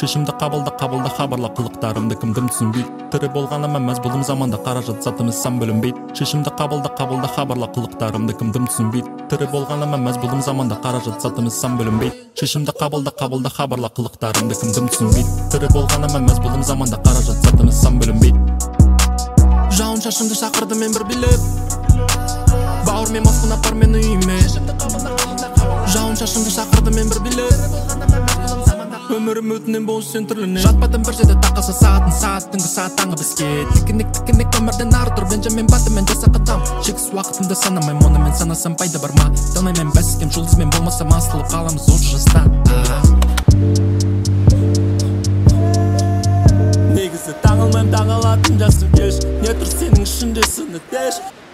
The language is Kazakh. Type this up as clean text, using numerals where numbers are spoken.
шешімді қабылда хабарла қылықтарымды кімдім түсінбейді. Тірі болғаныма мәз болдым заманда, қаражат затымыз сан бөлінбейді. Шешімді қабылда хабарла қылықтарымды кімдім түсінбейді. Тірі болғаныма мәз болдым заманда, қаражат затымыз сан бөлінбейді. Шешімді қабылда хабарла қылықтарымды кімдім түсінбейді. Тірі болғаныма мәз болдым заманда, қаражат затымыз сан бөлінбейді. Жауын шашымды шақырды мен бір билет, бауыр мен Москваны апар мен үйіме. Жауын шашымды шақырды мен бір билет, өмірім өтінен бол сен түрліне. Жатпадым бір жерде тақаса сағат түнгі сағат таңғы бізге. Тікінек өмірден ары тұр Бенджамин Баттонмен жасақ адам. Шексіз уақытымды санамайм, оны мен санасам пайда бар ма? Танаймын бәсекем жұлдызмен, болмаса асылып қаламыз осы жаста. Негізі таңылмайм, таңалатын жасым кеш. Не тұр сенің ішінде сыны теш.